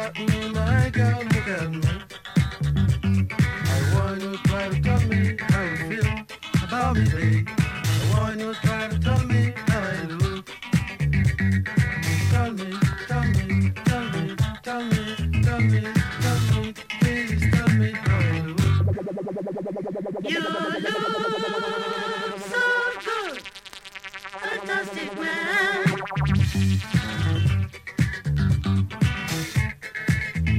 My girl, look at me. I want you to try to tell me how you feel about me, babe. I want you to try to tell me how I look. Tell me, tell me, tell me, tell me, tell me, tell me, please tell me how I look. You look so good, fantastic man.